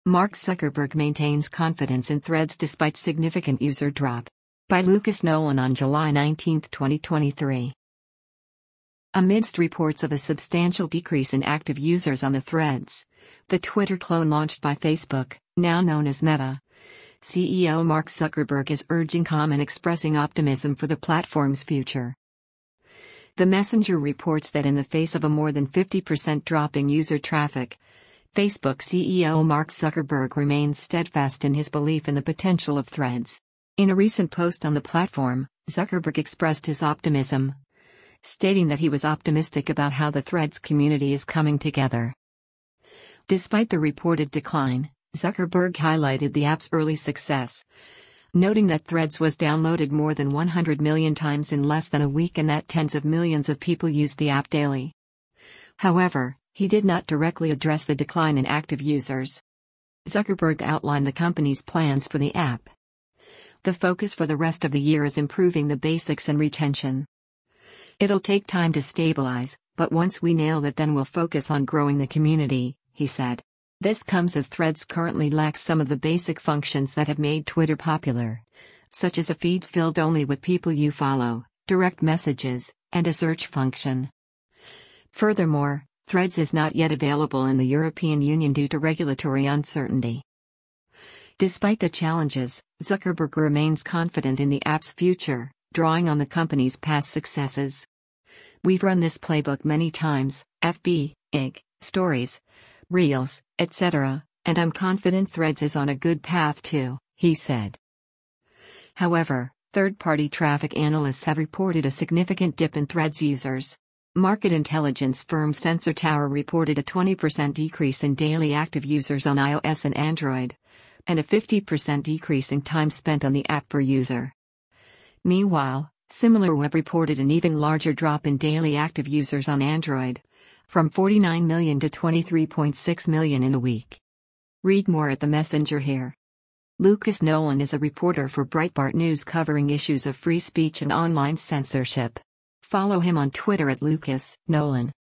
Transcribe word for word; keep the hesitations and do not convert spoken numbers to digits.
Mark Zuckerberg maintains confidence in Threads despite significant user drop. By Lucas Nolan on July nineteenth, twenty twenty-three. Amidst reports of a substantial decrease in active users on the Threads, the Twitter clone launched by Facebook, now known as Meta, C E O Mark Zuckerberg is urging calm and expressing optimism for the platform's future. The Messenger reports that in the face of a more than fifty percent drop in user traffic, Facebook C E O Mark Zuckerberg remains steadfast in his belief in the potential of Threads. In a recent post on the platform, Zuckerberg expressed his optimism, stating that he was optimistic about how the Threads community is coming together. Despite the reported decline, Zuckerberg highlighted the app's early success, noting that Threads was downloaded more than one hundred million times in less than a week and that tens of millions of people use the app daily. However, he did not directly address the decline in active users. Zuckerberg outlined the company's plans for the app. The focus for the rest of the year is improving the basics and retention. It'll take time to stabilize, but once we nail it, then we'll focus on growing the community, he said. This comes as Threads currently lacks some of the basic functions that have made Twitter popular, such as a feed filled only with people you follow, direct messages, and a search function. Furthermore, Threads is not yet available in the European Union due to regulatory uncertainty. Despite the challenges, Zuckerberg remains confident in the app's future, drawing on the company's past successes. We've run this playbook many times, F B, I G, Stories, Reels, et cetera, and I'm confident Threads is on a good path too, he said. However, third-party traffic analysts have reported a significant dip in Threads users. Market intelligence firm Sensor Tower reported a twenty percent decrease in daily active users on iOS and Android, and a fifty percent decrease in time spent on the app per user. Meanwhile, SimilarWeb reported an even larger drop in daily active users on Android, from forty-nine million to twenty-three point six million in a week. Read more at the Messenger here. Lucas Nolan is a reporter for Breitbart News covering issues of free speech and online censorship. Follow him on Twitter at Lucas Nolan.